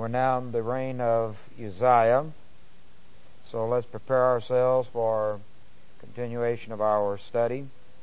We're now in the reign of Uzziah, so let's prepare ourselves for continuation of our study.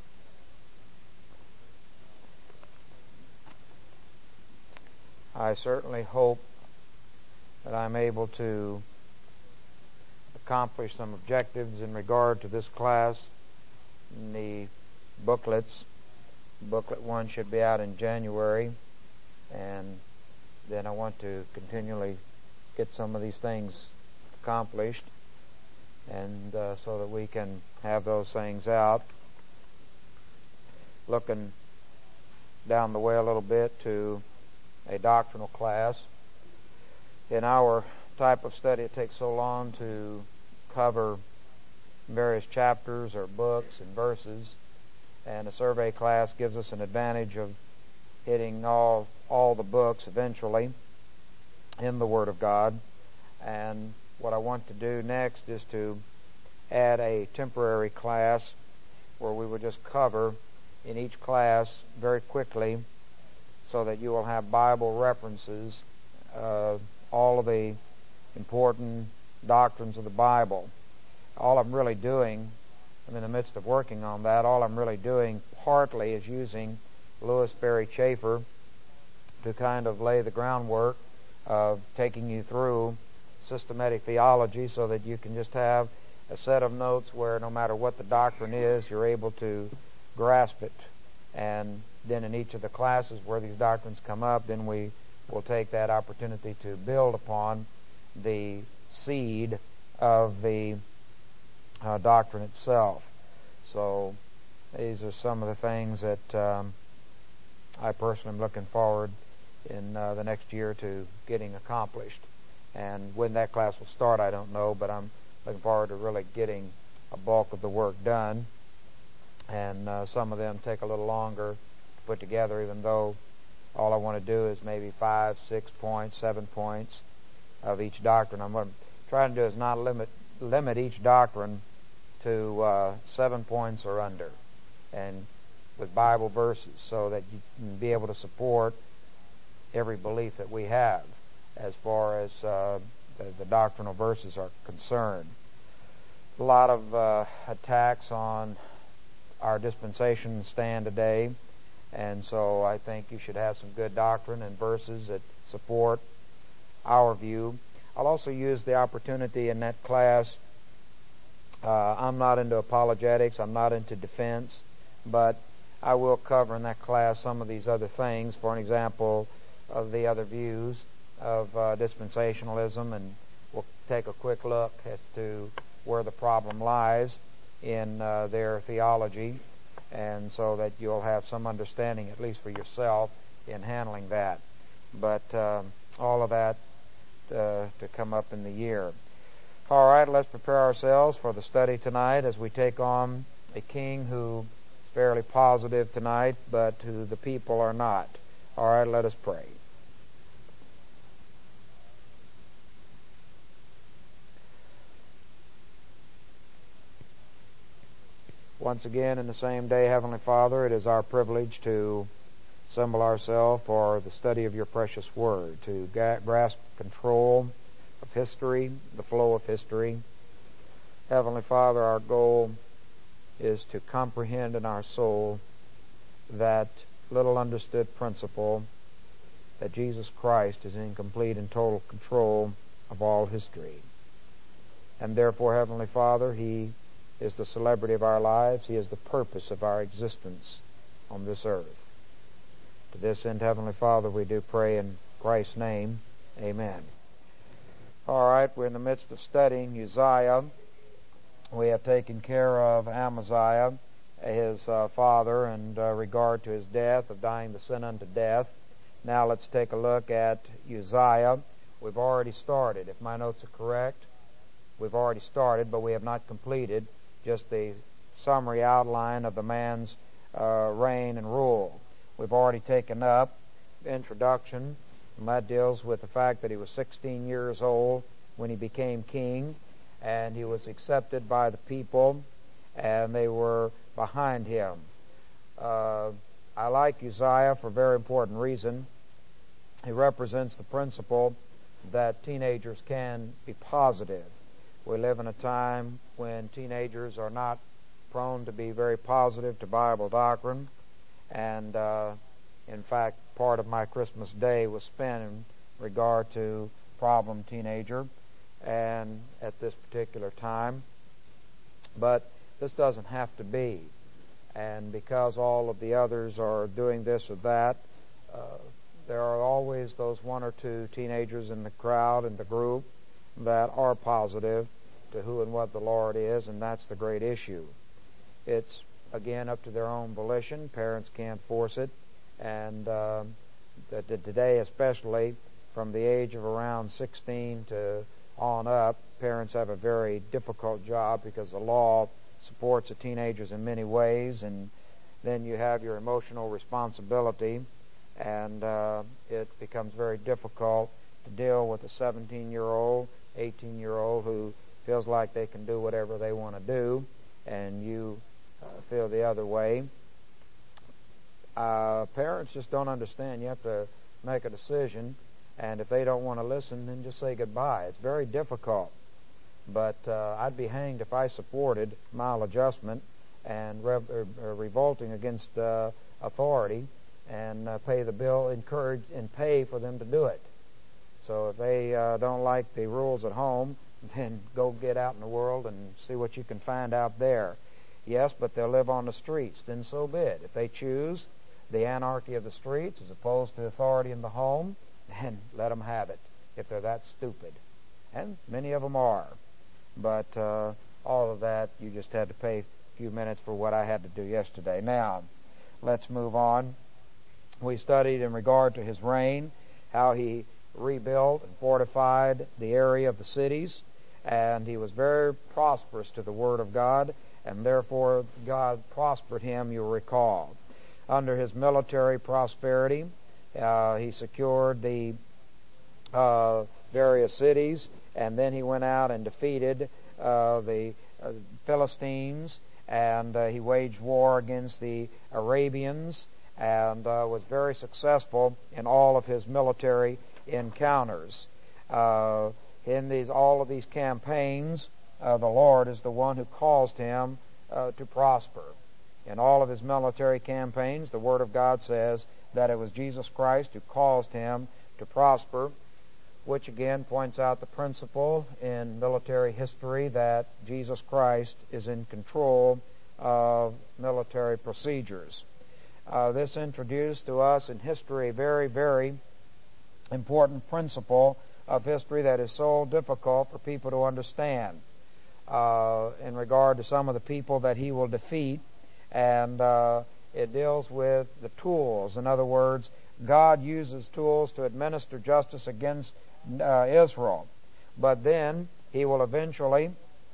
I certainly hope that I'm able to accomplish some objectives in regard to this class in the booklets. Booklet 1 should be out in January, and then I want to continually get some of these things accomplished, and so that we can have those things out. Looking down the way a little bit to a doctrinal class. In our type of study, it takes so long to cover various chapters or books and verses, and a survey class gives us an advantage of hitting all the books eventually in the Word of God. And what I want to do next is to add a temporary class where we will just cover in each class very quickly, so that you will have Bible references of all of the important doctrines of the Bible. All I'm really doing, I'm in the midst of working on that, all I'm really doing partly is using Lewis Berry Chafer to kind of lay the groundwork of taking you through systematic theology, so that you can just have a set of notes where no matter what the doctrine is, you're able to grasp it. And then in each of the classes where these doctrines come up, then we will take that opportunity to build upon the seed of the doctrine itself. So these are some of the things that I personally am looking forward in the next year to getting accomplished. And when that class will start, I don't know, but I'm looking forward to really getting a bulk of the work done. And some of them take a little longer to put together, even though all I want to do is maybe 5, 6 points, 7 points of each doctrine. What I'm trying to do is not limit each doctrine to 7 points or under, and with Bible verses, so that you can be able to support every belief that we have as far as the doctrinal verses are concerned. A lot of attacks on our dispensation stand today, and so I think you should have some good doctrine and verses that support our view. I'll also use the opportunity in that class. I'm not into apologetics, I'm not into defense, but I will cover in that class some of these other things. For an example of the other views of dispensationalism, and we'll take a quick look as to where the problem lies in their theology, and so that you'll have some understanding, at least for yourself, in handling that. But all of that to come up in the year. All right, let's prepare ourselves for the study tonight as we take on a king who is fairly positive tonight, but who the people are not. All right, let us pray. Once again, in the same day, Heavenly Father, it is our privilege to assemble ourselves for the study of your precious word, to grasp control of history, the flow of history. Heavenly Father, our goal is to comprehend in our soul that little understood principle that Jesus Christ is in complete and total control of all history. And therefore, Heavenly Father, He is the celebrity of our lives. He is the purpose of our existence on this earth. To this end, Heavenly Father, we do pray in Christ's name. Amen. All right, we're in the midst of studying Uzziah. We have taken care of Amaziah, his father, and regard to his death, of dying the sin unto death. Now let's take a look at Uzziah. We've already started. If my notes are correct, we've already started, but we have not completed just the summary outline of the man's reign and rule. We've already taken up the introduction, and that deals with the fact that he was 16 years old when he became king, and he was accepted by the people, and they were behind him. I like Uzziah for a very important reason. He represents the principle that teenagers can be positive. We live in a time when teenagers are not prone to be very positive to Bible doctrine, and in fact, part of my Christmas day was spent in regard to problem teenager and at this particular time. But this doesn't have to be. And because all of the others are doing this or that, there are always those one or two teenagers in the crowd, in the group, that are positive to who and what the Lord is, and that's the great issue. It's, again, up to their own volition. Parents can't force it. And today, especially from the age of around 16 to on up, parents have a very difficult job because the law supports the teenagers in many ways, and then you have your emotional responsibility, and it becomes very difficult to deal with a 17-year-old, 18-year-old who feels like they can do whatever they want to do, and you feel the other way. Parents just don't understand. You have to make a decision, and if they don't want to listen, then just say goodbye. It's very difficult. But I'd be hanged if I supported maladjustment and revolting against authority and pay the bill, encourage and pay for them to do it. So if they don't like the rules at home, then go get out in the world and see what you can find out there. Yes, but they'll live on the streets. Then so be it. If they choose the anarchy of the streets as opposed to authority in the home, then let them have it if they're that stupid. And many of them are. But all of that, you just had to pay a few minutes for what I had to do yesterday. Now, let's move on. We studied in regard to his reign, how he rebuilt and fortified the area of the cities, and he was very prosperous to the Word of God, and therefore God prospered him, you'll recall. Under his military prosperity, he secured the various cities, and then he went out and defeated the Philistines, and he waged war against the Arabians, and was very successful in all of his military encounters. In all of these campaigns, the Lord is the one who caused him to prosper. In all of his military campaigns, the Word of God says that it was Jesus Christ who caused him to prosper, which again points out the principle in military history that Jesus Christ is in control of military procedures. This introduced to us in history a very, very important principle of history that is so difficult for people to understand in regard to some of the people that he will defeat, and it deals with the tools. In other words, God uses tools to administer justice against Israel, but then he will eventually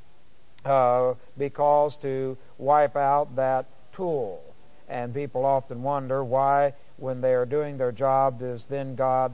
be caused to wipe out that tool. And people often wonder why, when they are doing their job, does then God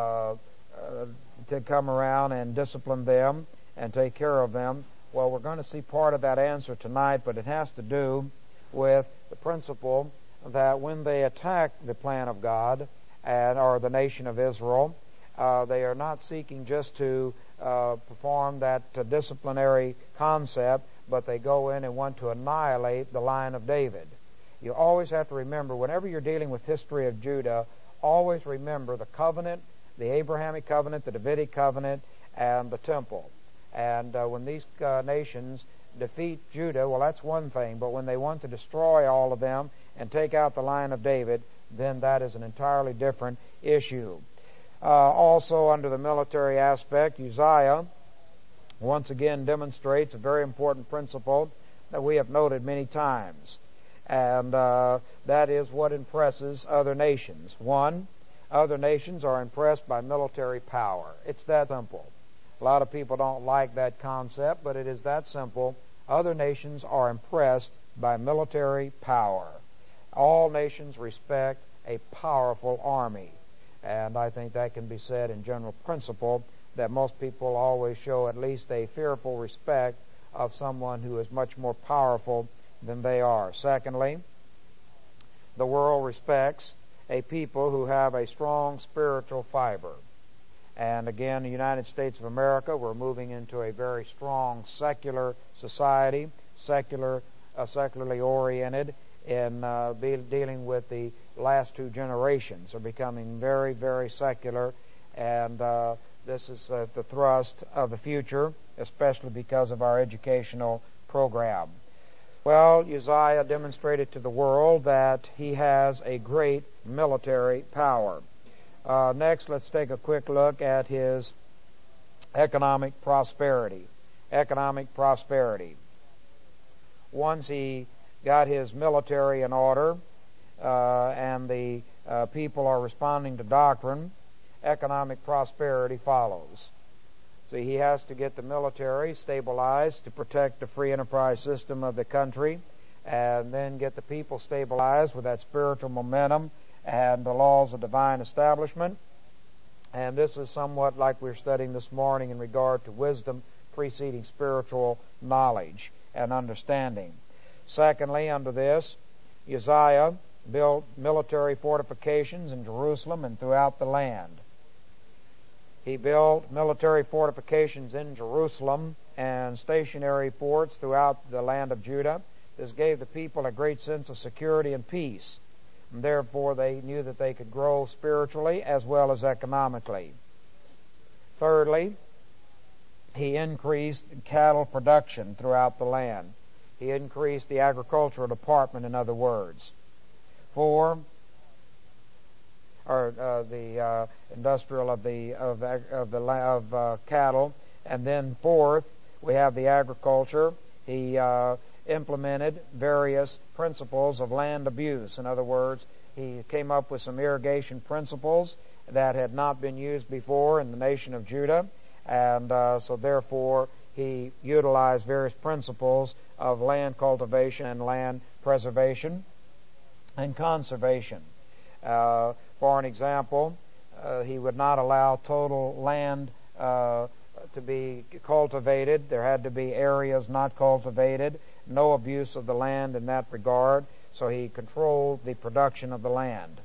to come around and discipline them and take care of them? Well, we're going to see part of that answer tonight, but it has to do with the principle that when they attack the plan of God or the nation of Israel, they are not seeking just to perform that disciplinary concept, but they go in and want to annihilate the line of David. You always have to remember, whenever you're dealing with history of Judah, always remember the covenant, the Abrahamic covenant, the Davidic covenant, and the temple. And when these nations defeat Judah, well, that's one thing. But when they want to destroy all of them and take out the line of David, then that is an entirely different issue. Also, under the military aspect, Uzziah once again demonstrates a very important principle that we have noted many times. And that is what impresses other nations. One, other nations are impressed by military power. It's that simple. A lot of people don't like that concept, but it is that simple. Other nations are impressed by military power. All nations respect a powerful army. And I think that can be said in general principle that most people always show at least a fearful respect of someone who is much more powerful than they are. Secondly, the world respects a people who have a strong spiritual fiber. And again, the United States of America, we're moving into a very strong secular society, secularly oriented in dealing with the last two generations are becoming very, very secular, and this is the thrust of the future, especially because of our educational program. Well, Uzziah demonstrated to the world that he has a great military power. Next, let's take a quick look at his economic prosperity. Economic prosperity. Once he got his military in order and the people are responding to doctrine, economic prosperity follows. So he has to get the military stabilized to protect the free enterprise system of the country, and then get the people stabilized with that spiritual momentum and the laws of divine establishment. And this is somewhat like we're studying this morning in regard to wisdom preceding spiritual knowledge and understanding. Secondly, under this, Uzziah built military fortifications in Jerusalem and throughout the land. He built military fortifications in Jerusalem and stationary forts throughout the land of Judah. This gave the people a great sense of security and peace. And therefore, they knew that they could grow spiritually as well as economically. Thirdly, he increased cattle production throughout the land. He increased the agricultural department, in other words. The industrial of cattle, and then fourth, we have the agriculture. He implemented various principles of land abuse. In other words, he came up with some irrigation principles that had not been used before in the nation of Judah, and so therefore he utilized various principles of land cultivation and land preservation and conservation. For an example, he would not allow total land to be cultivated. There had to be areas not cultivated, no abuse of the land in that regard, so he controlled the production of the land.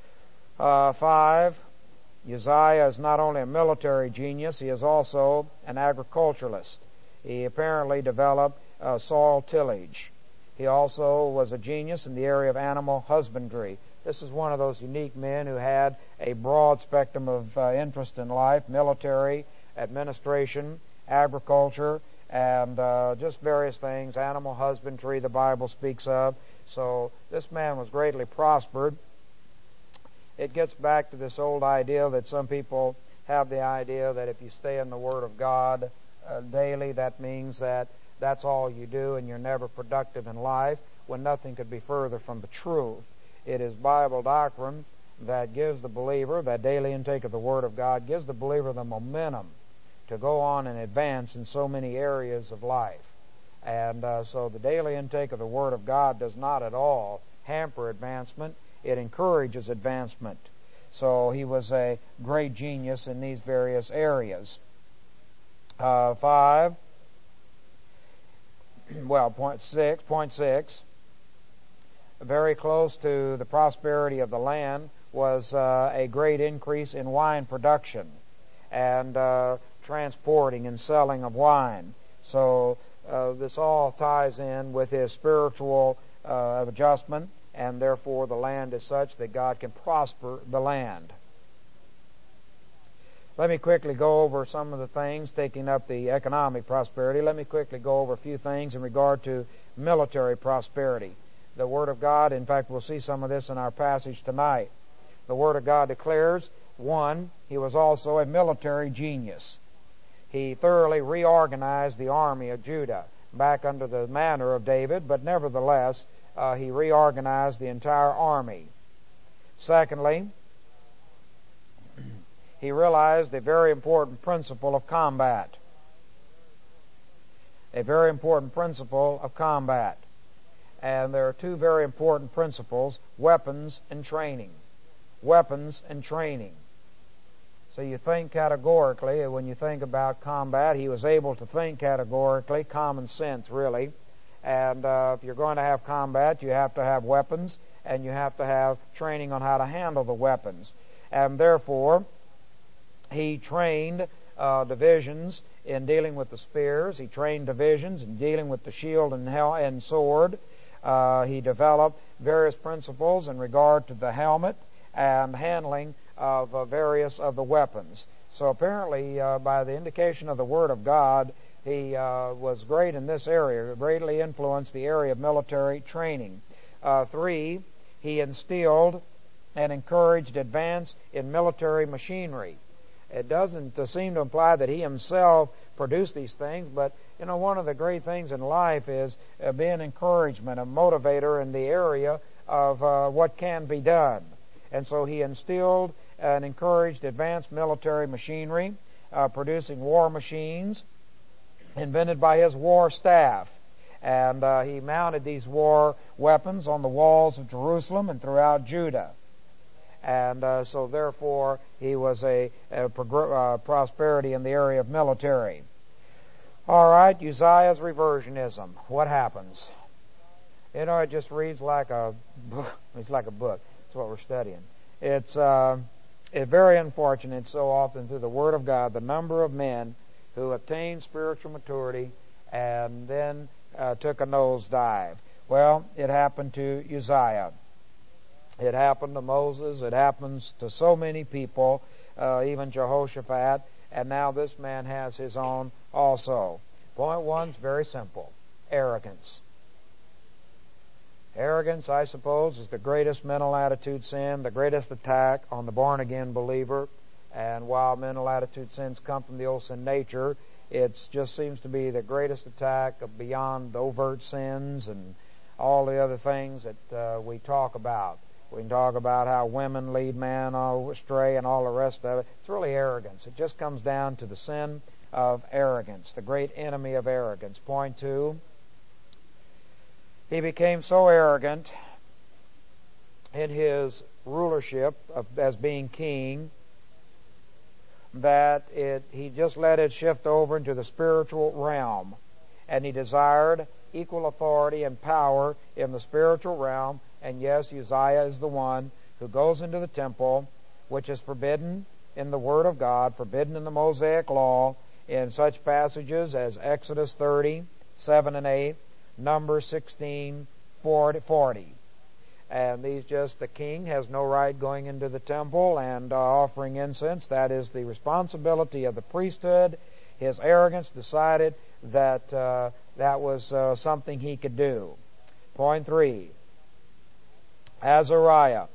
5, Uzziah is not only a military genius, he is also an agriculturalist. He apparently developed soil tillage. He also was a genius in the area of animal husbandry. This is one of those unique men who had a broad spectrum of interest in life: military, administration, agriculture, and just various things. Animal husbandry, the Bible speaks of. So this man was greatly prospered. It gets back to this old idea that some people have the idea that if you stay in the Word of God daily, that means that that's all you do and you're never productive in life, when nothing could be further from the truth. It is Bible doctrine that gives the believer, that daily intake of the Word of God, gives the believer the momentum to go on and advance in so many areas of life. And so the daily intake of the Word of God does not at all hamper advancement. It encourages advancement. So he was a great genius in these various areas. 5. Well, point six, very close to the prosperity of the land was a great increase in wine production and transporting and selling of wine. So this all ties in with his spiritual adjustment, and therefore the land is such that God can prosper the land. Let me quickly go over some of the things, taking up the economic prosperity. Let me quickly go over a few things in regard to military prosperity. The Word of God, in fact, we'll see some of this in our passage tonight. The Word of God declares, 1, he was also a military genius. He thoroughly reorganized the army of Judah back under the manner of David, but nevertheless, he reorganized the entire army. Secondly, he realized a very important principle of combat. A very important principle of combat. And there are two very important principles: weapons and training. Weapons and training. So you think categorically. When you think about combat, he was able to think categorically, common sense really. And if you're going to have combat, you have to have weapons, and you have to have training on how to handle the weapons. And therefore, He trained divisions in dealing with the spears. He trained divisions in dealing with the shield and sword. He developed various principles in regard to the helmet and handling of various of the weapons. So apparently, by the indication of the Word of God, he was great in this area, greatly influenced the area of military training. 3, he instilled and encouraged advance in military machinery. It doesn't seem to imply that he himself produced these things, but one of the great things in life is being encouragement, a motivator in the area of what can be done. And so he instilled and encouraged advanced military machinery, producing war machines invented by his war staff. And he mounted these war weapons on the walls of Jerusalem and throughout Judah. And so therefore he was a prosperity in the area of military. All right, Uzziah's reversionism. What happens? It just reads like a book. It's like a book. That's what we're studying. It's very unfortunate so often through the Word of God, the number of men who attained spiritual maturity and then took a nosedive. Well, it happened to Uzziah. It happened to Moses. It happens to so many people, even Jehoshaphat. And now this man has his own also. Point 1 is very simple. Arrogance. Arrogance, I suppose, is the greatest mental attitude sin, the greatest attack on the born-again believer. And while mental attitude sins come from the old sin nature, it just seems to be the greatest attack beyond overt sins and all the other things that we talk about. We can talk about how women lead man astray and all the rest of it. It's really arrogance. It just comes down to the sin of arrogance, the great enemy of arrogance. Point 2, he became so arrogant in his rulership as being king that he just let it shift over into the spiritual realm. And he desired equal authority and power in the spiritual realm. And yes, Uzziah is the one who goes into the temple, which is forbidden in the Word of God, forbidden in the Mosaic Law, in such passages as Exodus 30, 7 and 8, Numbers 16, 4 to 40. And the king has no right going into the temple and offering incense. That is the responsibility of the priesthood. His arrogance decided that that was something he could do. Point 3, Azariah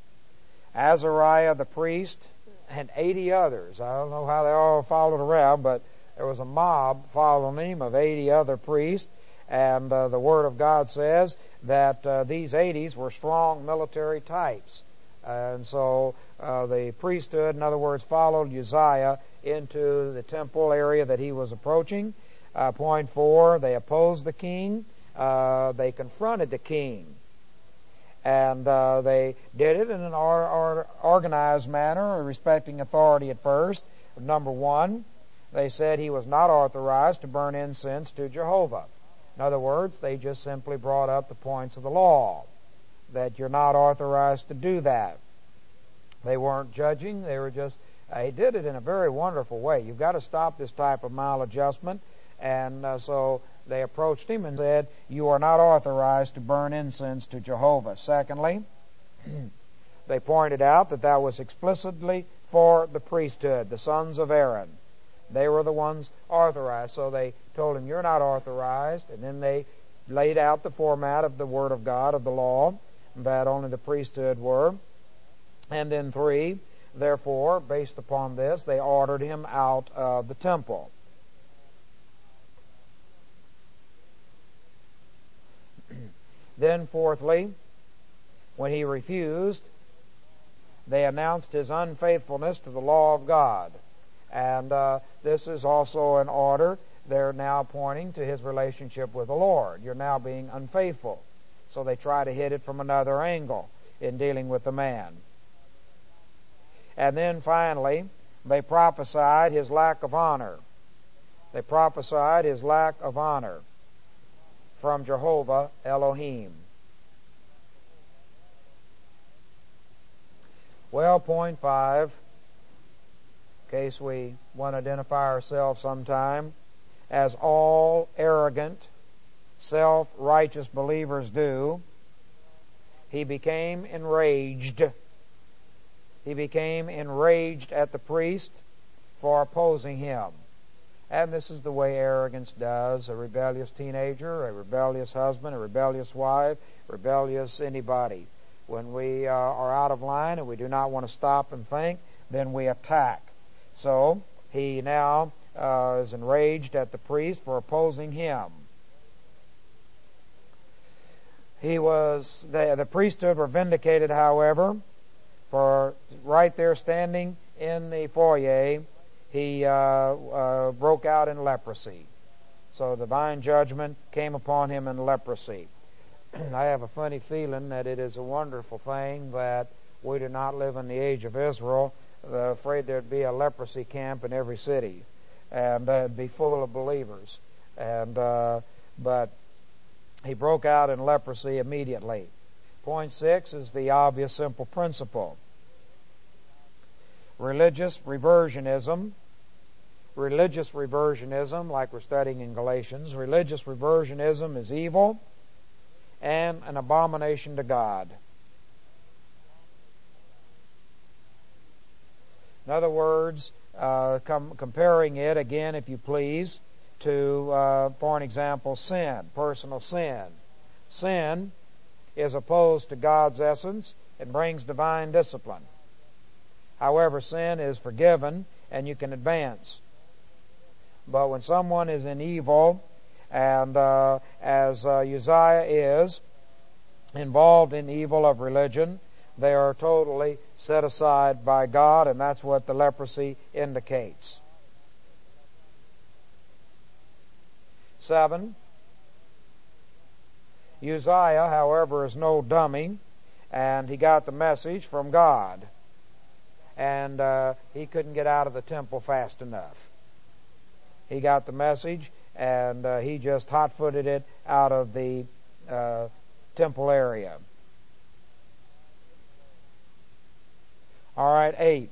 the priest, and 80 others. I don't know how they all followed around, but there was a mob following him of 80 other priests. And the Word of God says that these 80s were strong military types. And so the priesthood, in other words, followed Uzziah into the temple area that he was approaching. Point 4, they opposed the king. They confronted the king. And they did it in an organized manner, respecting authority at first. Number 1, they said he was not authorized to burn incense to Jehovah. In other words, they just simply brought up the points of the law, that you're not authorized to do that. They weren't judging. They were just, he did it in a very wonderful way. You've got to stop this type of maladjustment. And so they approached him and said, you are not authorized to burn incense to Jehovah. Secondly, they pointed out that that was explicitly for the priesthood, the sons of Aaron. They were the ones authorized. So they told him, you're not authorized. And then they laid out the format of the Word of God, of the law, that only the priesthood were. And then 3, therefore, based upon this, they ordered him out of the temple. Then, fourthly, when he refused, they announced his unfaithfulness to the law of God. And this is also an order. They're now pointing to his relationship with the Lord. You're now being unfaithful. So they try to hit it from another angle in dealing with the man. And then finally, they prophesied his lack of honor. They prophesied his lack of honor from Jehovah Elohim. Well, point 5, in case we want to identify ourselves sometime, as all arrogant, self-righteous believers do, he became enraged. He became enraged at the priest for opposing him. And this is the way arrogance does. A rebellious teenager, a rebellious husband, a rebellious wife, rebellious anybody. When we are out of line and we do not want to stop and think, then we attack. So he now is enraged at the priest for opposing him. The priesthood were vindicated, however, for right there standing in the foyer, he broke out in leprosy. So divine judgment came upon him in leprosy. I have a funny feeling that it is a wonderful thing that we do not live in the age of Israel. Afraid there'd be a leprosy camp in every city, and it'd be full of believers. But he broke out in leprosy immediately. Point 6 is the obvious simple principle. Religious reversionism, like we're studying in Galatians, religious reversionism is evil and an abomination to God. In other words, comparing it again, if you please, to, for an example, sin, personal sin. Sin is opposed to God's essence and brings divine discipline. However, sin is forgiven and you can advance. But when someone is in evil, and as Uzziah is involved in evil of religion, they are totally set aside by God, and that's what the leprosy indicates. 7. Uzziah, however, is no dummy, and he got the message from God. And he couldn't get out of the temple fast enough. He got the message, and he just hot-footed it out of the temple area. All right, 8.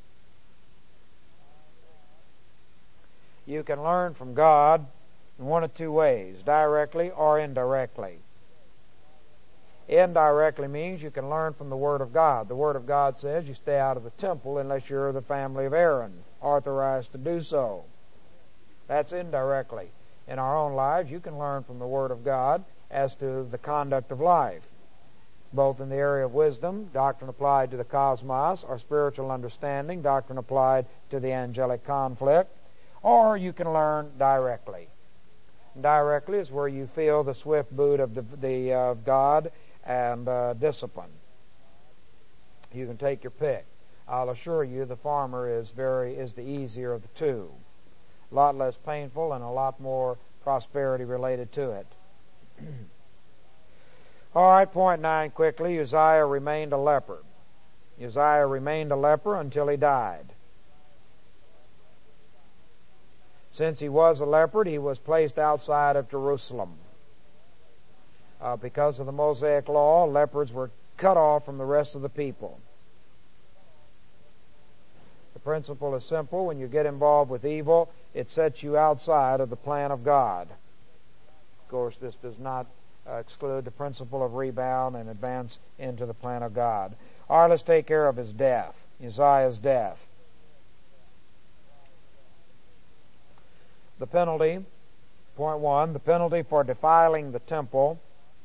You can learn from God in one of two ways, directly or indirectly. Indirectly means you can learn from the Word of God. The Word of God says you stay out of the temple unless you're the family of Aaron, authorized to do so. That's indirectly. In our own lives, you can learn from the Word of God as to the conduct of life, both in the area of wisdom, doctrine applied to the cosmos, or spiritual understanding, doctrine applied to the angelic conflict, or you can learn directly. Directly is where you feel the swift boot of God and discipline. You can take your pick. I'll assure you the farmer is the easier of the two. A lot less painful and a lot more prosperity related to it. All right, point 9 quickly. Uzziah remained a leper. Uzziah remained a leper until he died. Since he was a leper, he was placed outside of Jerusalem. Because of the Mosaic law, lepers were cut off from the rest of the people. The principle is simple. When you get involved with evil, it sets you outside of the plan of God. Of course, this does not exclude the principle of rebound and advance into the plan of God. All right, let's take care of his death, Uzziah's death. The penalty, point 1, the penalty for defiling the temple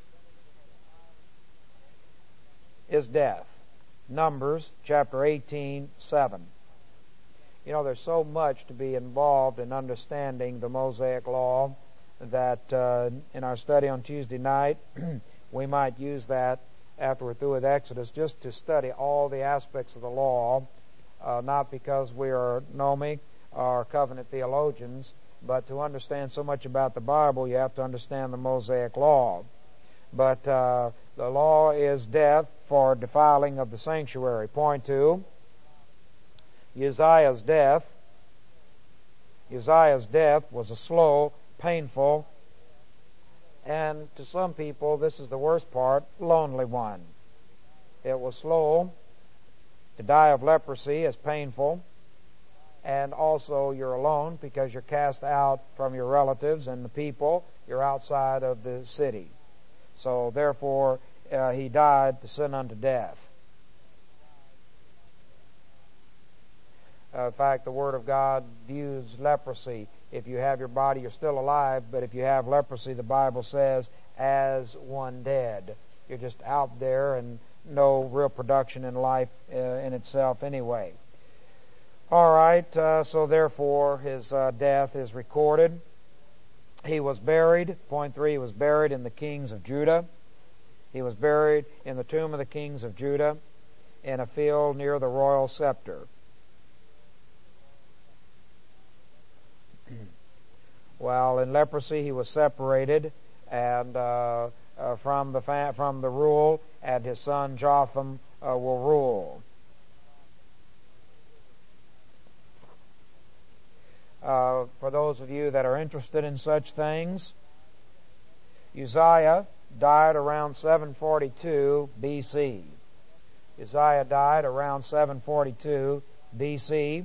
is death. Numbers chapter 18:7. You know, there's so much to be involved in understanding the Mosaic law that in our study on Tuesday night, we might use that after we're through with Exodus, just to study all the aspects of the law, not because we are gnomic or covenant theologians, but to understand so much about the Bible, you have to understand the Mosaic law. But the law is death for defiling of the sanctuary. Point 2, Uzziah's death was a slow, painful, and to some people, this is the worst part, lonely one. It was slow. To die of leprosy is painful. and also you're alone because you're cast out from your relatives and the people. You're outside of the city. So therefore, he died to sin unto death. In fact, the Word of God views leprosy. If you have your body, you're still alive, but if you have leprosy, the Bible says, as one dead. You're just out there and no real production in life in itself anyway. All right, so therefore his death is recorded. He was buried, point 3, he was buried in the kings of Judah. He was buried in the tomb of the kings of Judah in a field near the royal scepter. Well, in leprosy he was separated and from the rule, and his son Jotham will rule. For those of you that are interested in such things, Uzziah died around 742 BC. Uzziah died around 742 BC.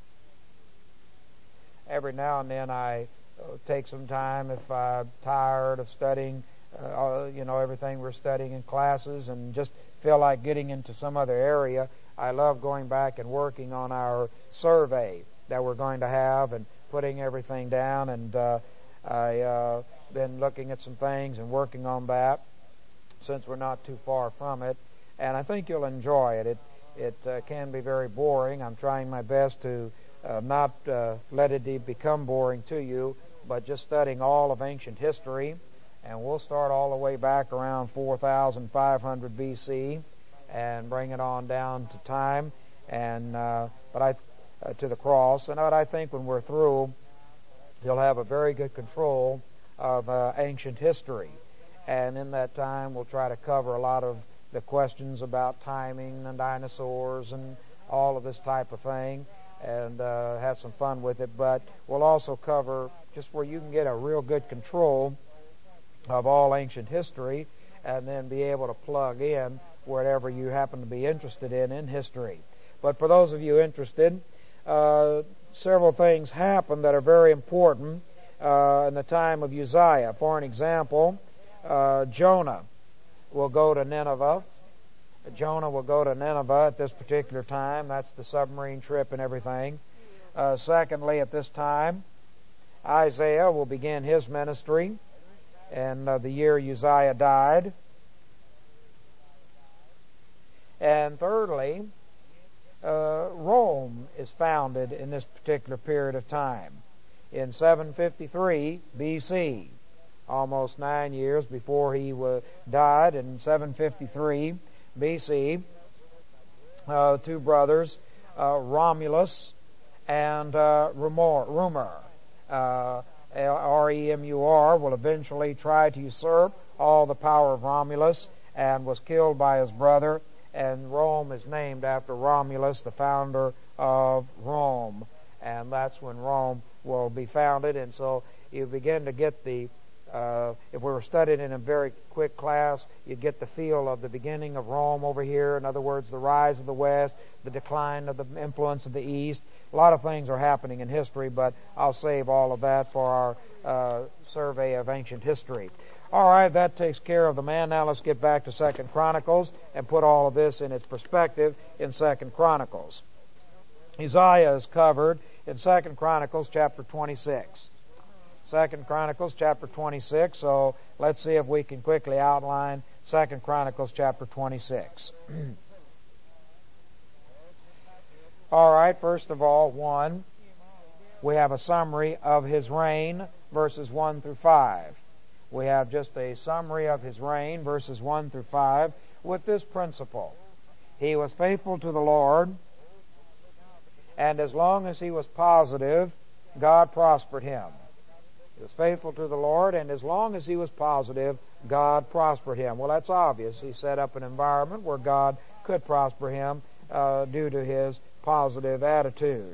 Every now and then I take some time if I'm tired of studying, everything we're studying in classes and just feel like getting into some other area. I love going back and working on our survey that we're going to have and putting everything down, and I've been looking at some things and working on that since we're not too far from it, and I think you'll enjoy it. It can be very boring. I'm trying my best to not let it become boring to you, but just studying all of ancient history, and we'll start all the way back around 4,500 BC and bring it on down to time, and to the cross. And I think when we're through, you'll have a very good control of ancient history. And in that time, we'll try to cover a lot of the questions about timing and dinosaurs and all of this type of thing, and have some fun with it. But we'll also cover just where you can get a real good control of all ancient history and then be able to plug in whatever you happen to be interested in history. But for those of you interested, several things happen that are very important in the time of Uzziah. For an example, Jonah will go to Nineveh. Jonah will go to Nineveh at this particular time. That's the submarine trip and everything. Secondly, at this time, Isaiah will begin his ministry in the year Uzziah died. And thirdly, Rome is founded in this particular period of time. In 753 BC, almost 9 years before he died, in 753 BC, two brothers, Romulus and Remus, R-E-M-U-R, will eventually try to usurp all the power of Romulus and was killed by his brother. And Rome is named after Romulus, the founder of Rome. And that's when Rome will be founded. And so you begin to get if we were studying in a very quick class, you'd get the feel of the beginning of Rome over here. In other words, the rise of the West, the decline of the influence of the East. A lot of things are happening in history, but I'll save all of that for our survey of ancient history. All right, that takes care of the man. Now let's get back to 2 Chronicles and put all of this in its perspective in 2 Chronicles. Uzziah is covered in 2 Chronicles chapter 26. 2 Chronicles chapter 26, so let's see if we can quickly outline 2 Chronicles chapter 26. All right, first of all, we have a summary of his reign, verses 1 through 5. We have just a summary of his reign, verses 1 through 5, with this principle. He was faithful to the Lord, and as long as he was positive, God prospered him. He was faithful to the Lord, and as long as he was positive, God prospered him. Well, that's obvious. He set up an environment where God could prosper him due to his positive attitude.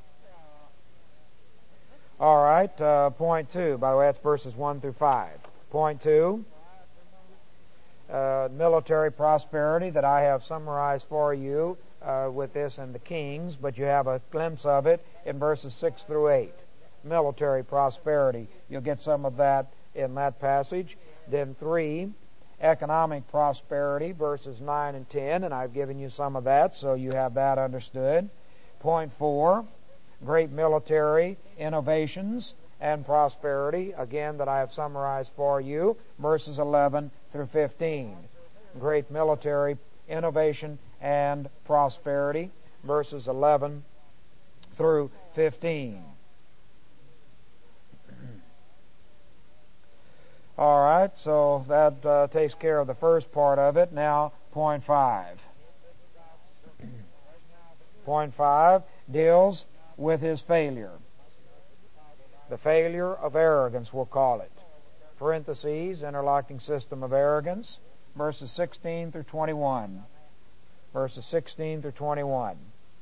All right, point 2. By the way, that's verses 1 through 5. Point 2, military prosperity that I have summarized for you with this in the Kings, but you have a glimpse of it in verses 6 through 8. Military prosperity. You'll get some of that in that passage. Then 3, economic prosperity, verses 9 and 10, and I've given you some of that, so you have that understood. Point 4, great military innovations and prosperity, again, that I have summarized for you, verses 11 through 15. Great military innovation and prosperity, verses 11 through 15. All right, so that takes care of the first part of it. Now, point 5. Point 5 deals with his failure. The failure of arrogance, we'll call it. Parentheses, interlocking system of arrogance, verses 16 through 21. Verses 16 through 21.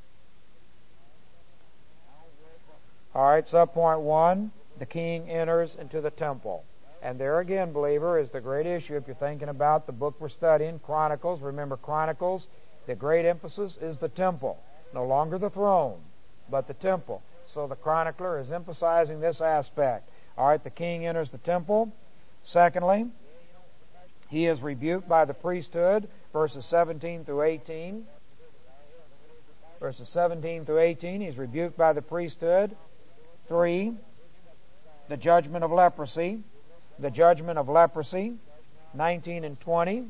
All right, subpoint 1, the king enters into the temple. And there again, believer, is the great issue if you're thinking about the book we're studying, Chronicles. Remember, Chronicles, the great emphasis is the temple. No longer the throne, but the temple. So the chronicler is emphasizing this aspect. All right, the king enters the temple. Secondly, he is rebuked by the priesthood, verses 17 through 18. Verses 17 through 18, he's rebuked by the priesthood. 3, the judgment of leprosy. The judgment of leprosy, 19 and 20.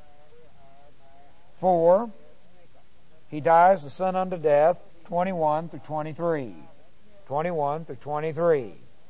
4, he dies the son unto death, 21 through 23. 21 through 23.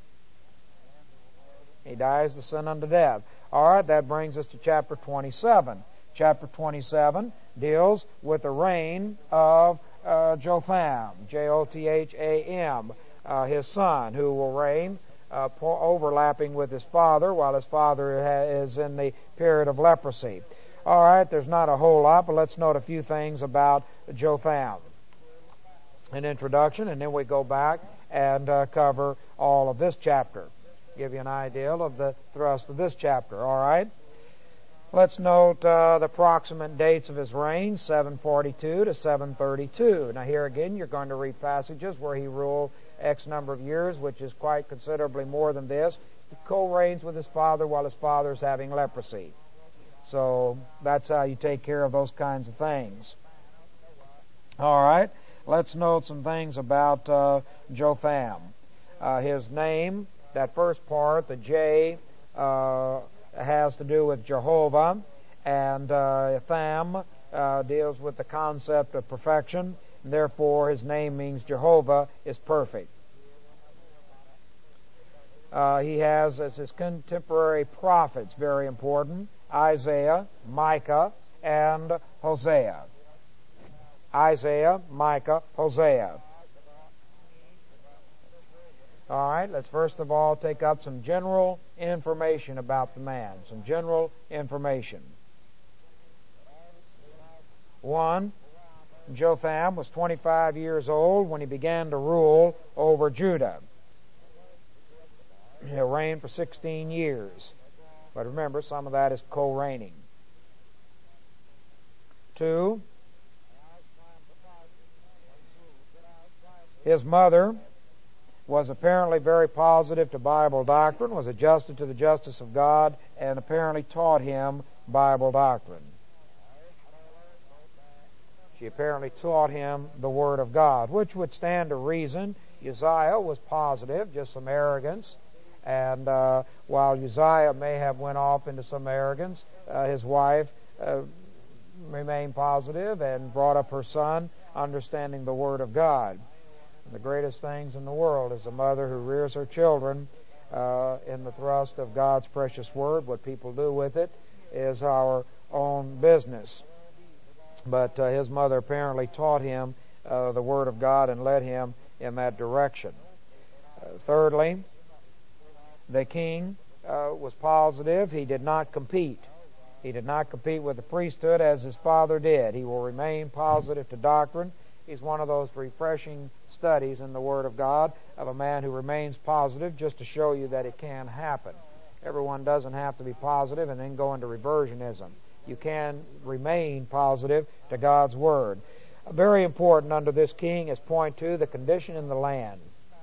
He dies the son unto death. All right, that brings us to chapter 27. Chapter 27 deals with the reign of Jotham, Jotham, his son, who will reign overlapping with his father while his father is in the period of leprosy. All right, there's not a whole lot, but let's note a few things about Jotham. An introduction, and then we go back and cover all of this chapter. Give you an idea of the thrust of this chapter. All right. Let's note the approximate dates of his reign, 742 to 732. Now here again, you're going to read passages where he ruled X number of years, which is quite considerably more than this. He co-reigns with his father while his father is having leprosy. So that's how you take care of those kinds of things. All right, let's note some things about Jotham. His name, that first part, the J, has to do with Jehovah, and Tham deals with the concept of perfection. Therefore, his name means Jehovah is perfect. He has as his contemporary prophets, very important, Isaiah, Micah, and Hosea. Isaiah, Micah, Hosea. All right, let's first of all take up some general information about the man. Some general information. 1. Jotham was 25 years old when he began to rule over Judah. He reigned for 16 years. But remember, some of that is co-reigning. 2. His mother was apparently very positive to Bible doctrine, was adjusted to the justice of God, and apparently taught him Bible doctrine. She apparently taught him the Word of God, which would stand to reason. Uzziah was positive, just some arrogance. And while Uzziah may have went off into some arrogance, his wife remained positive and brought up her son understanding the Word of God. And the greatest things in the world is a mother who rears her children in the thrust of God's precious Word. What people do with it is our own business. But his mother apparently taught him the Word of God and led him in that direction. Thirdly, the king was positive. He did not compete. He did not compete with the priesthood as his father did. He will remain positive to doctrine. He's one of those refreshing studies in the Word of God of a man who remains positive, just to show you that it can happen. Everyone doesn't have to be positive and then go into reversionism. You can remain positive to God's Word. Very important under this king is point 2, the condition in the land.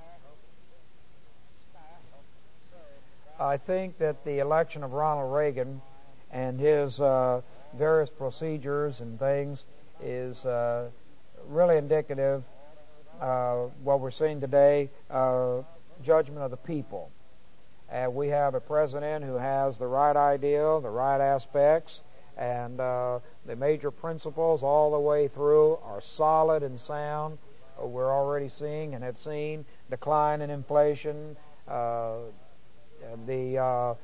I think that the election of Ronald Reagan and his various procedures and things is really indicative what we're seeing today, judgment of the people. And we have a president who has the right ideal, the right aspects, and the major principles all the way through are solid and sound. We're already seeing and have seen decline in inflation, the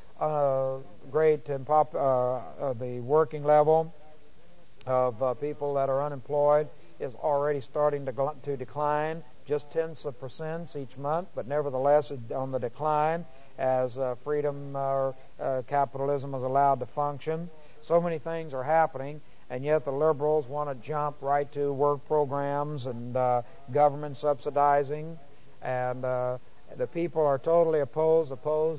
the working level of people that are unemployed is already starting to decline, just 0.1% each month, but nevertheless on the decline as freedom or capitalism is allowed to function. So many things are happening, and yet the liberals want to jump right to work programs and government subsidizing, and the people are totally opposed.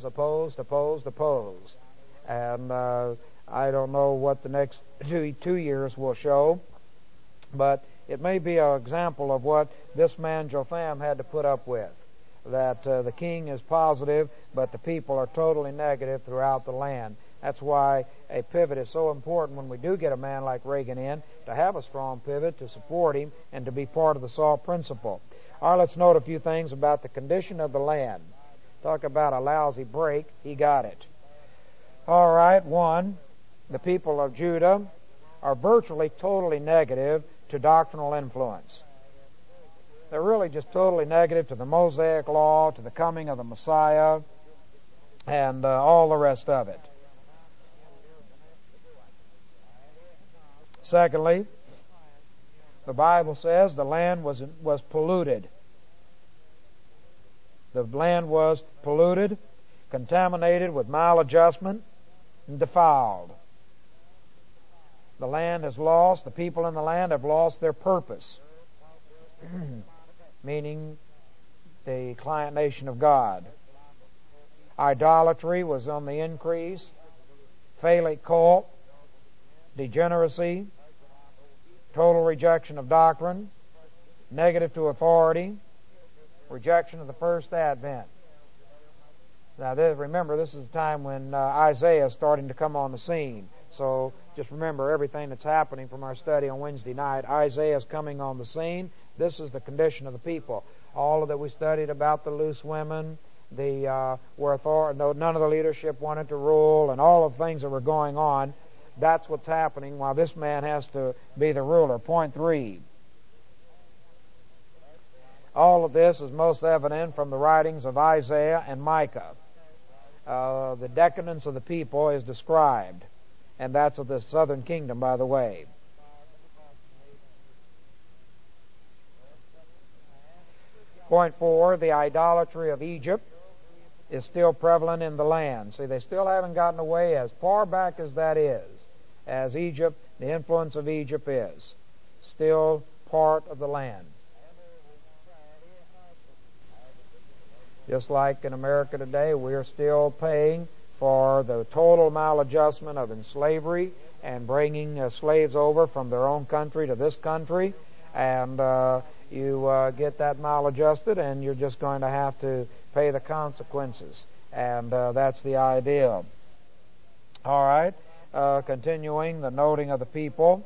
And I don't know what the next 2 years will show, but it may be an example of what this man Jotham had to put up with, that the king is positive, but the people are totally negative throughout the land. That's why a pivot is so important when we do get a man like Reagan in, to have a strong pivot, to support him, and to be part of the SALT principle. All right, let's note a few things about the condition of the land. Talk about a lousy break. He got it. All right, 1, the people of Judah are virtually totally negative to doctrinal influence. They're really just totally negative to the Mosaic Law, to the coming of the Messiah, and all the rest of it. Secondly, the Bible says the land was polluted. The land was polluted, contaminated with maladjustment, and defiled. The land has lost, the people in the land have lost their purpose, meaning the client nation of God. Idolatry was on the increase, phallic cult, degeneracy, total rejection of doctrine, negative to authority, rejection of the first advent. Now, remember, this is the time when Isaiah is starting to come on the scene. So just remember everything that's happening from our study on Wednesday night. Isaiah is coming on the scene. This is the condition of the people. All of that we studied about the loose women, where none of the leadership wanted to rule, and all of the things that were going on. That's what's happening while this man has to be the ruler. Point 3. All of this is most evident from the writings of Isaiah and Micah. The decadence of the people is described, and that's of the southern kingdom, by the way. Point 4, the idolatry of Egypt is still prevalent in the land. See, they still haven't gotten away as far back as that is, as Egypt, the influence of Egypt is still part of the land. Just like in America today, we are still paying for the total maladjustment of slavery and bringing slaves over from their own country to this country, and you get that maladjusted, and you're just going to have to pay the consequences, and that's the idea. All right, continuing the noting of the people,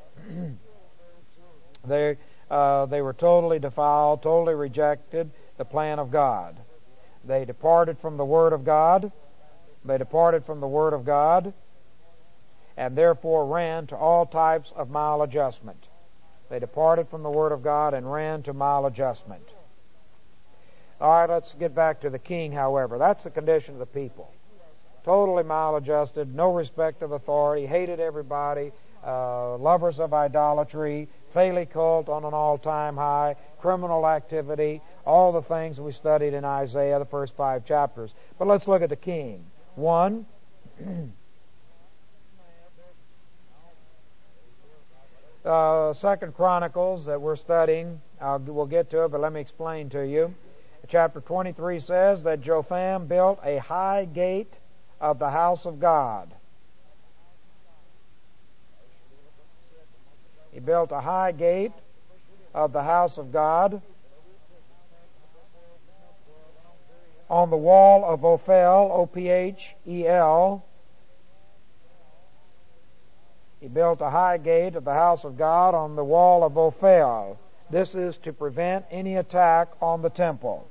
they were totally defiled, totally rejected the plan of God. They departed from the Word of God. They departed from the Word of God, and therefore ran to all types of maladjustment. They departed from the Word of God and ran to maladjustment. All right, let's get back to the king, however. That's the condition of the people. Totally maladjusted, no respect of authority, hated everybody, lovers of idolatry, phallic cult on an all-time high, criminal activity, all the things we studied in Isaiah, the first 5 chapters. But let's look at the king. 1, Second Chronicles that we're studying, we'll get to it, but let me explain to you. Chapter 23 says that Jotham built a high gate of the house of God. He built a high gate of the house of God on the wall of Ophel, O-P-H-E-L. He built a high gate of the house of God on the wall of Ophel. This is to prevent any attack on the temple.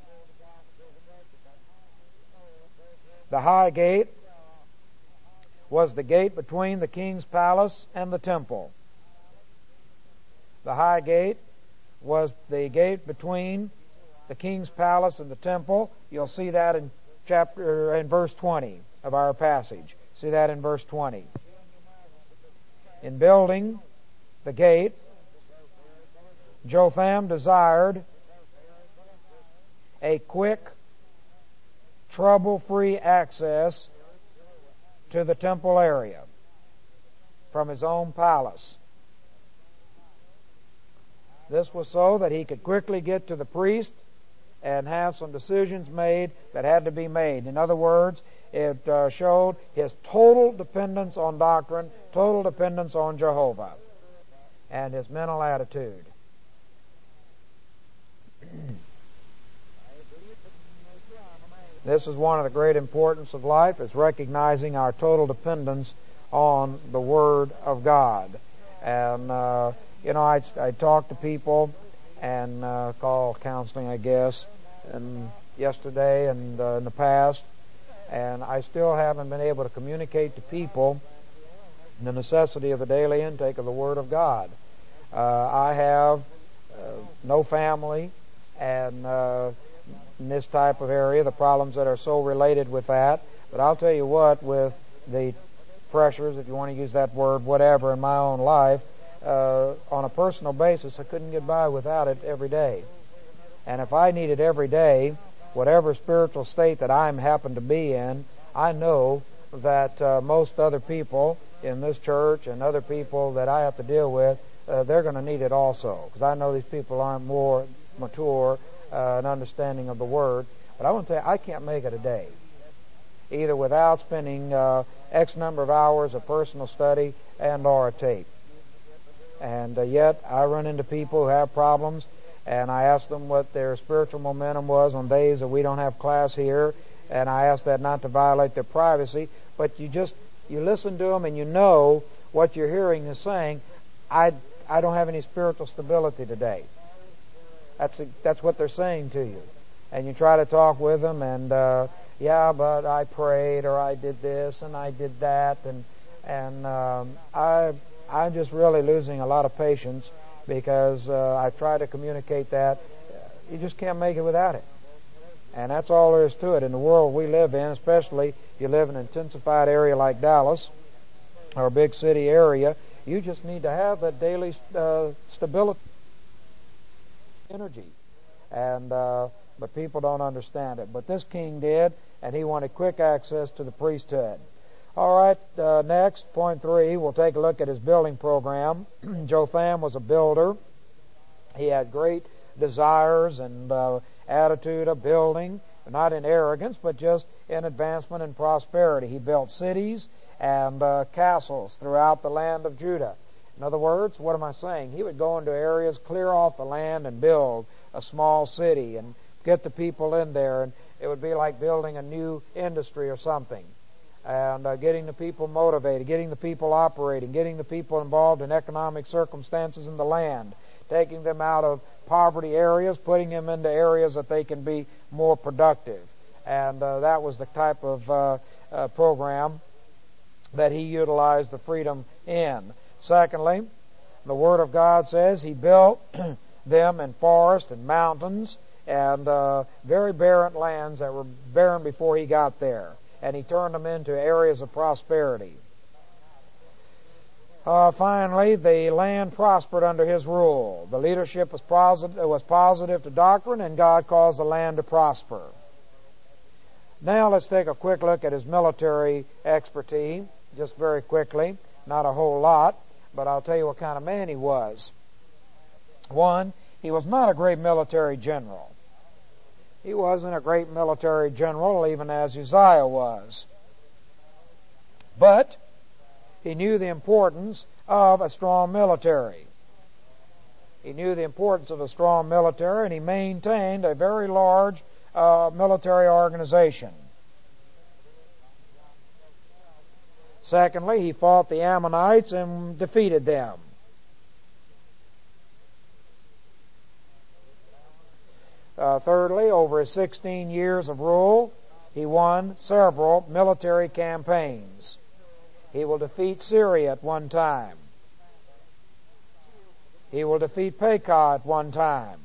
The high gate was the gate between the king's palace and the temple. The high gate was the gate between the king's palace and the temple. You'll see that in verse 20 of our passage. See that in verse 20. In building the gate, Jotham desired a quick, trouble-free access to the temple area from his own palace. This was so that he could quickly get to the priest and have some decisions made that had to be made. In other words, it showed his total dependence on doctrine, total dependence on Jehovah, and his mental attitude. This is one of the great importance of life, is recognizing our total dependence on the Word of God. And, I talk to people and call counseling, I guess, and yesterday and in the past, and I still haven't been able to communicate to people the necessity of the daily intake of the Word of God. I have no family, and in this type of area, the problems that are so related with that. But I'll tell you what, with the pressures, if you want to use that word, whatever, in my own life, on a personal basis, I couldn't get by without it every day. And if I need it every day, whatever spiritual state that I happen to be in, I know that most other people in this church and other people that I have to deal with, they're going to need it also. Because I know these people aren't more mature an understanding of the Word. But I want to tell you, I can't make it a day, either without spending X number of hours of personal study and or a tape. And yet I run into people who have problems, and I ask them what their spiritual momentum was on days that we don't have class here, and I ask that not to violate their privacy, but you listen to them and you know what you're hearing is saying, I don't have any spiritual stability today. That's what they're saying to you. And you try to talk with them, and yeah, but I prayed, or I did this, and I did that, and I'm just really losing a lot of patience, because I try to communicate that you just can't make it without it. And that's all there is to it. In the world we live in, especially if you live in an intensified area like Dallas, or a big city area, you just need to have that daily stability, energy. And but people don't understand it. But this king did, and he wanted quick access to the priesthood. All right, next, point 3, we'll take a look at his building program. Jotham was a builder. He had great desires and attitude of building, not in arrogance, but just in advancement and prosperity. He built cities and castles throughout the land of Judah. In other words, what am I saying? He would go into areas, clear off the land, and build a small city and get the people in there, and it would be like building a new industry or something. And getting the people motivated, getting the people operating, getting the people involved in economic circumstances in the land, taking them out of poverty areas, putting them into areas that they can be more productive. And that was the type of program that he utilized the freedom in. Secondly, the Word of God says he built them in forests and mountains and very barren lands that were barren before he got there. And he turned them into areas of prosperity. Finally, the land prospered under his rule. The leadership was positive to doctrine, and God caused the land to prosper. Now let's take a quick look at his military expertise, just very quickly. Not a whole lot, but I'll tell you what kind of man he was. One, he was not a great military general. He wasn't a great military general, even as Uzziah was. But he knew the importance of a strong military. He knew the importance of a strong military, and he maintained a very large military organization. Secondly, he fought the Ammonites and defeated them. Thirdly, over his 16 years of rule, he won several military campaigns. He will defeat Syria at one time. He will defeat Pekah at one time.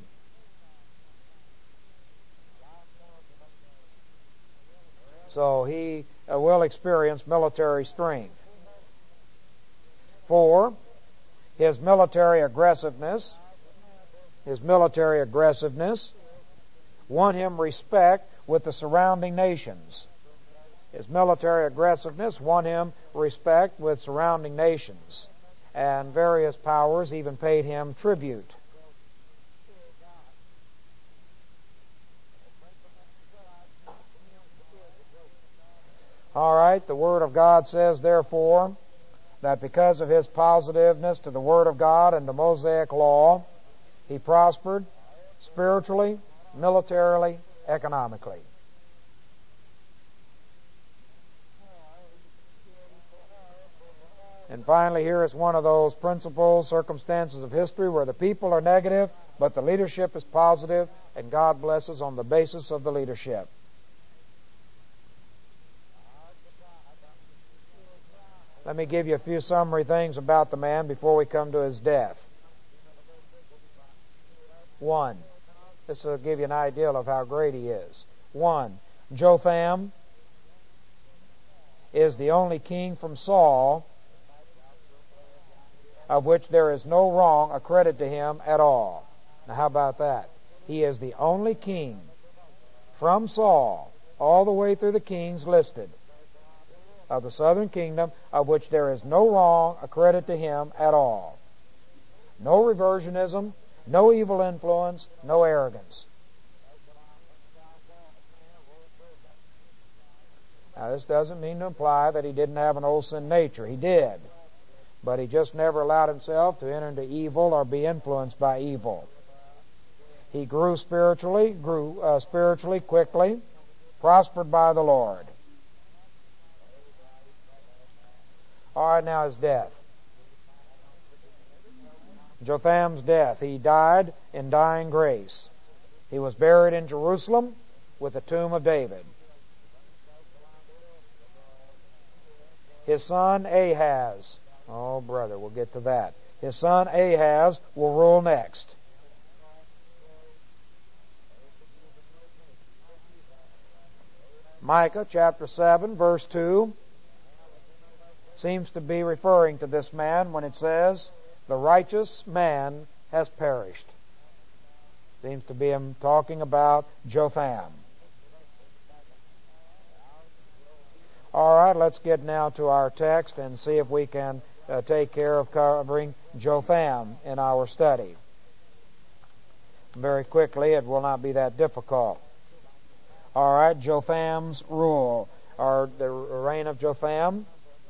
So he will experience military strength. 4, his military aggressiveness won him respect with the surrounding nations. His military aggressiveness won him respect with surrounding nations, and various powers even paid him tribute. All right, the Word of God says, therefore, that because of his positiveness to the Word of God and the Mosaic Law, he prospered spiritually, militarily, economically. And finally, here is one of those principles, circumstances of history where the people are negative, but the leadership is positive, and God blesses on the basis of the leadership. Let me give you a few summary things about the man before we come to his death. 1. This will give you an idea of how great he is. 1. Jotham is the only king from Saul of which there is no wrong accredited to him at all. Now how about that? He is the only king from Saul, all the way through the kings listed, of the southern kingdom, of which there is no wrong accredited to him at all. No reversionism, no evil influence, no arrogance. Now this doesn't mean to imply that he didn't have an old sin nature. He did. But he just never allowed himself to enter into evil or be influenced by evil. He grew spiritually quickly, prospered by the Lord. All right, now his death. Jotham's death. He died in dying grace. He was buried in Jerusalem with the tomb of David. His son Ahaz. Oh, brother, we'll get to that. His son Ahaz will rule next. Micah chapter 7, verse 2 seems to be referring to this man when it says, the righteous man has perished. Seems to be him talking about Jotham. All right, let's get now to our text and see if we can take care of covering Jotham in our study. Very quickly, it will not be that difficult. All right, Jotham's rule, or the reign of Jotham.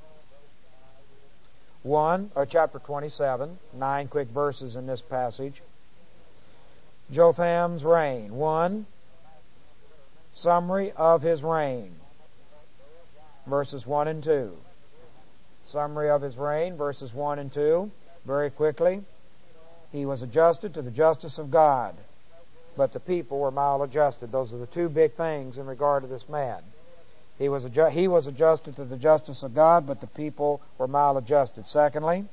Chapter 27, 9 quick verses in this passage. Jotham's reign. 1. Summary of his reign. Verses 1 and 2. Summary of his reign, verses 1 and 2. Very quickly. He was adjusted to the justice of God, but the people were maladjusted. Those are the two big things in regard to this man. He was adjusted to the justice of God, but the people were maladjusted. Secondly,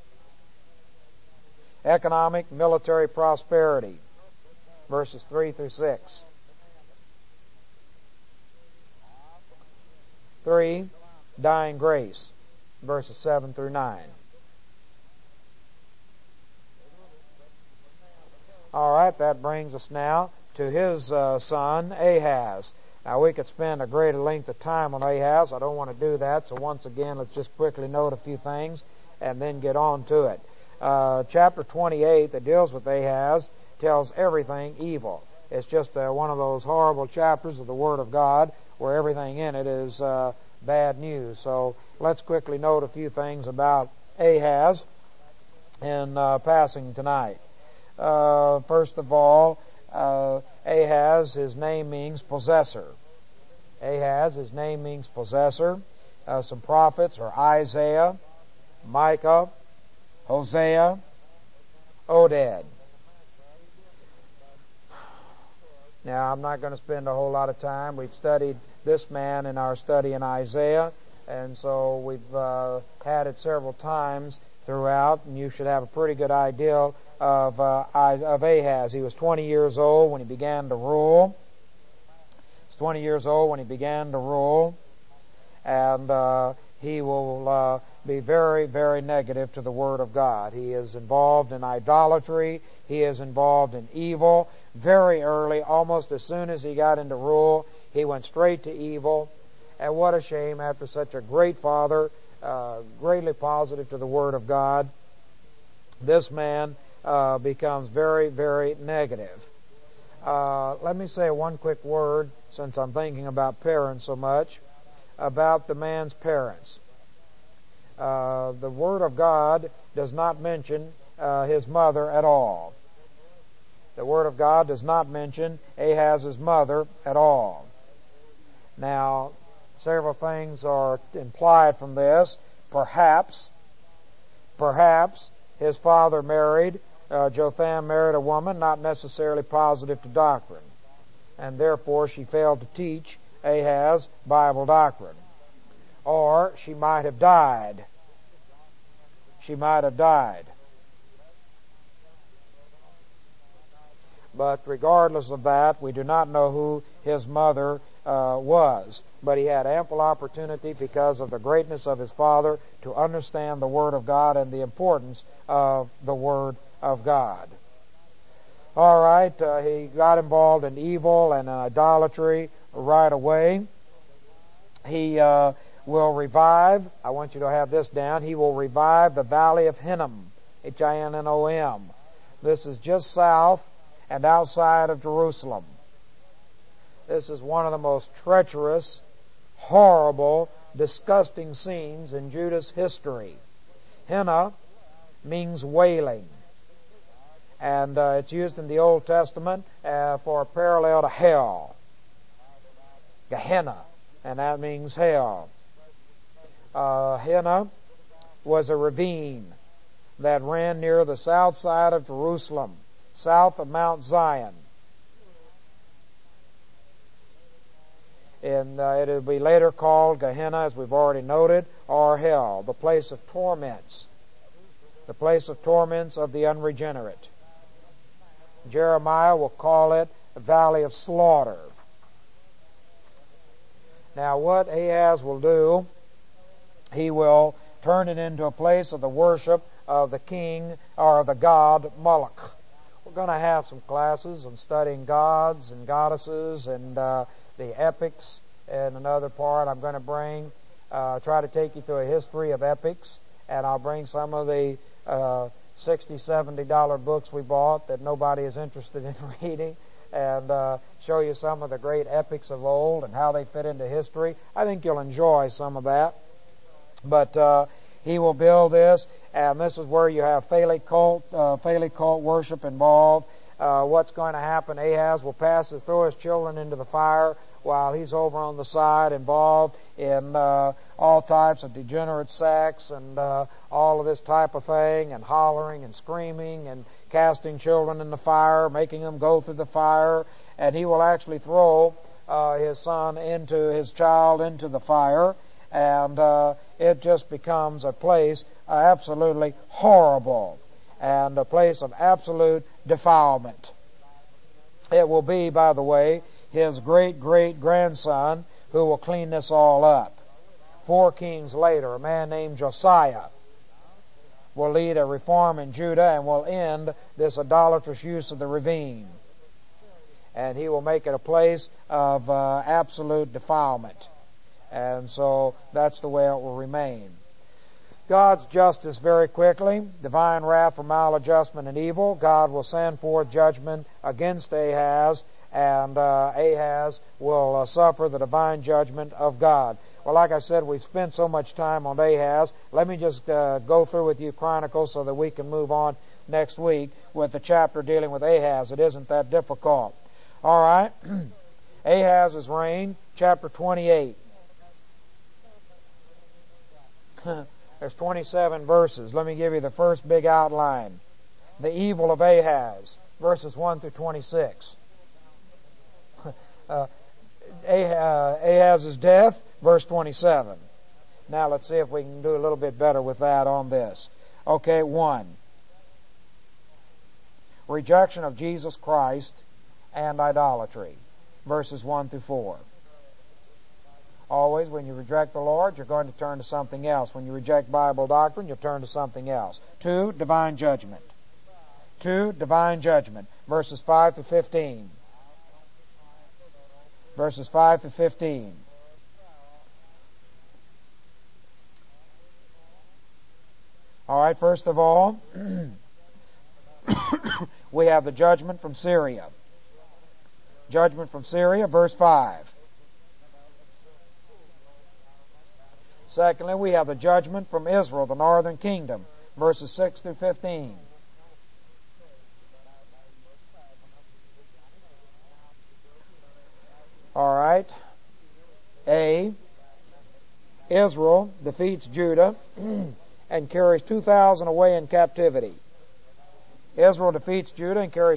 economic, military prosperity. Verses 3 through 6. 3, dying grace. Verses 7 through 9. All right, that brings us now to his son, Ahaz. Now, we could spend a greater length of time on Ahaz. I don't want to do that, so once again, let's just quickly note a few things and then get on to it. Chapter 28 that deals with Ahaz tells everything evil. It's just one of those horrible chapters of the Word of God where everything in it is bad news. So let's quickly note a few things about Ahaz in passing tonight. First of all, Ahaz, his name means possessor. Ahaz, his name means possessor. Some prophets are Isaiah, Micah, Hosea, Oded. Now, I'm not going to spend a whole lot of time. We've studied this man in our study in Isaiah, and so we've had it several times throughout, and you should have a pretty good idea of Ahaz. He was 20 years old when he began to rule. He was 20 years old when he began to rule, and he will be very, very negative to the Word of God. He is involved in idolatry. He is involved in evil. Very early, almost as soon as he got into rule, he went straight to evil. And what a shame, after such a great father, greatly positive to the Word of God, this man becomes very, very negative. Let me say one quick word, since I'm thinking about parents so much, about the man's parents. The Word of God does not mention his mother at all. The Word of God does not mention Ahaz's mother at all. Now, several things are implied from this. Perhaps his father married, Jotham married a woman not necessarily positive to doctrine, and therefore she failed to teach Ahaz Bible doctrine. Or she might have died. She might have died. But regardless of that, we do not know who his mother was. But he had ample opportunity, because of the greatness of his father, to understand the Word of God and the importance of the Word of God. All right, he got involved in evil and idolatry right away. He will revive, I want you to have this down, he will revive the valley of Hinnom, Hinnom. This is just south and outside of Jerusalem. This is one of the most treacherous, horrible, disgusting scenes in Judah's history. Hinnom means wailing, and it's used in the Old Testament for a parallel to hell. Gehenna, and that means hell. Hinnom was a ravine that ran near the south side of Jerusalem, south of Mount Zion. And it will be later called Gehenna, as we've already noted, or hell, the place of torments. The place of torments of the unregenerate. Jeremiah will call it the valley of slaughter. Now, what Ahaz will do, he will turn it into a place of the worship of the king, or the god Moloch. We're going to have some classes on studying gods and goddesses and the epics. And another part I'm going to bring, try to take you through a history of epics, and I'll bring some of the $60, $70 books we bought that nobody is interested in reading, and show you some of the great epics of old and how they fit into history. I think you'll enjoy some of that. But he will build this, and this is where you have Phallic cult worship involved. What's going to happen? Ahaz will throw his children into the fire while he's over on the side involved in all types of degenerate sex and all of this type of thing, and hollering and screaming and casting children in the fire, making them go through the fire. And he will actually throw his child into the fire, and it just becomes a place absolutely horrible and a place of absolute defilement. It will be, by the way, his great-great-grandson who will clean this all up. 4 kings later, a man named Josiah will lead a reform in Judah and will end this idolatrous use of the ravine. And he will make it a place of absolute defilement. And so that's the way it will remain. God's justice very quickly, divine wrath for maladjustment and evil. God will send forth judgment against Ahaz, and Ahaz will suffer the divine judgment of God. Well, like I said, we've spent so much time on Ahaz. Let me just go through with you Chronicles so that we can move on next week with the chapter dealing with Ahaz. It isn't that difficult. All right. Ahaz's reign, chapter 28. There's 27 verses. Let me give you the first big outline. The evil of Ahaz, verses 1 through 26. Ahaz's death, verse 27. Now let's see if we can do a little bit better with that on this. Okay, 1. Rejection of Jesus Christ and idolatry, verses 1 through 4. Always, when you reject the Lord, you're going to turn to something else. When you reject Bible doctrine, you'll turn to something else. 2. Divine judgment. 2. Divine judgment, verses 5 through 15. Verses 5 through 15. All right, first of all, we have the judgment from Syria. Judgment from Syria, verse 5. Secondly, we have the judgment from Israel, the northern kingdom, verses 6 through 15. All right. A. Israel defeats Judah and carries 2,000 away in captivity. Israel defeats Judah and carries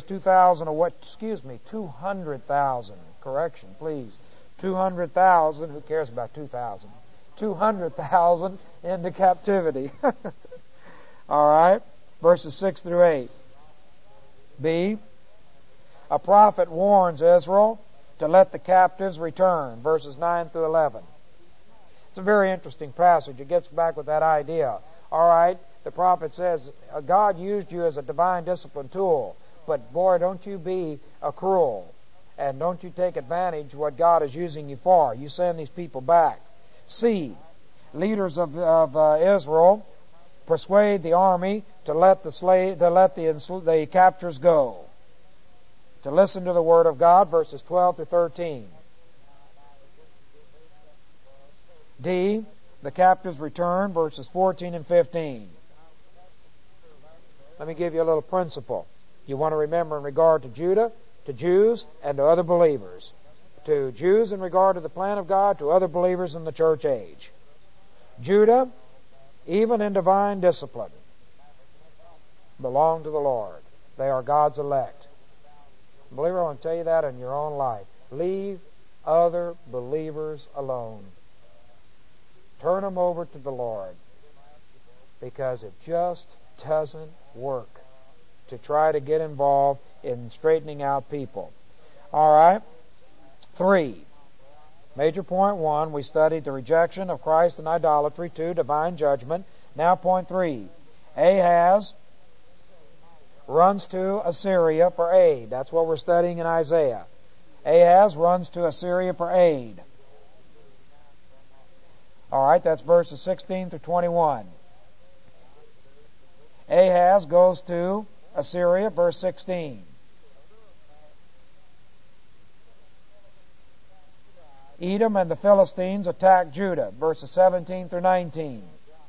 200,000. Correction, please. 200,000. Who cares about 2,000? 200,000 into captivity. All right. Verses 6 through 8. B. A prophet warns Israel to let the captives return. Verses 9 through 11. It's a very interesting passage. It gets back with that idea. All right. The prophet says, God used you as a divine discipline tool, but boy, don't you be a cruel, and don't you take advantage of what God is using you for. You send these people back. C. Leaders of Israel persuade the army to let the captors go. To listen to the word of God, verses 12 to 13. D. The captives return, verses 14 and 15. Let me give you a little principle. You want to remember in regard to Judah, to Jews, and to other believers. To Jews in regard to the plan of God, to other believers in the church age. Judah, even in divine discipline, belong to the Lord. They are God's elect. Believer, I want to tell you that in your own life. Leave other believers alone. Turn them over to the Lord, because it just doesn't work to try to get involved in straightening out people. All right. 3. Major point 1, we studied the rejection of Christ and idolatry. 2, divine judgment. Now point 3. Ahaz runs to Assyria for aid. That's what we're studying in Isaiah. Ahaz runs to Assyria for aid. All right, that's verses 16 through 21. Ahaz goes to Assyria, verse 16. Edom and the Philistines attack Judah, verses 17 through 19.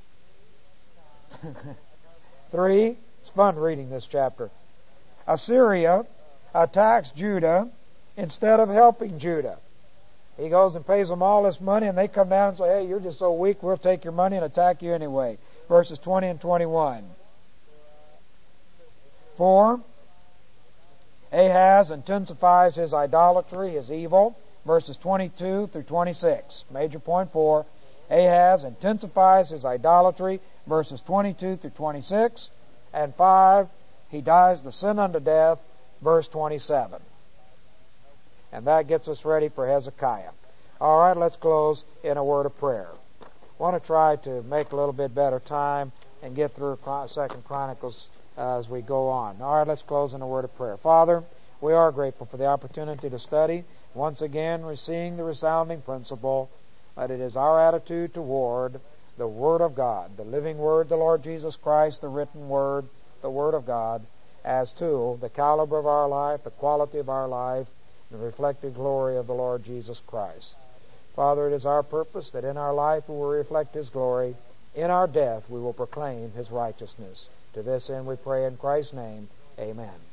3. It's fun reading this chapter. Assyria attacks Judah instead of helping Judah. He goes and pays them all this money, and they come down and say, hey, you're just so weak, we'll take your money and attack you anyway. Verses 20 and 21. 4. Ahaz intensifies his idolatry, his evil. Verses 22 through 26. Major point 4. Ahaz intensifies his idolatry. Verses 22 through 26. And 5. He dies the sin unto death. Verse 27. And that gets us ready for Hezekiah. All right, let's close in a word of prayer. I want to try to make a little bit better time and get through 2 Chronicles as we go on. All right, let's close in a word of prayer. Father, we are grateful for the opportunity to study. Once again, we're seeing the resounding principle that it is our attitude toward the Word of God, the living Word, the Lord Jesus Christ, the written Word, the Word of God, as to the caliber of our life, the quality of our life, the reflected glory of the Lord Jesus Christ. Father, it is our purpose that in our life we will reflect His glory. In our death we will proclaim His righteousness. To this end we pray in Christ's name. Amen.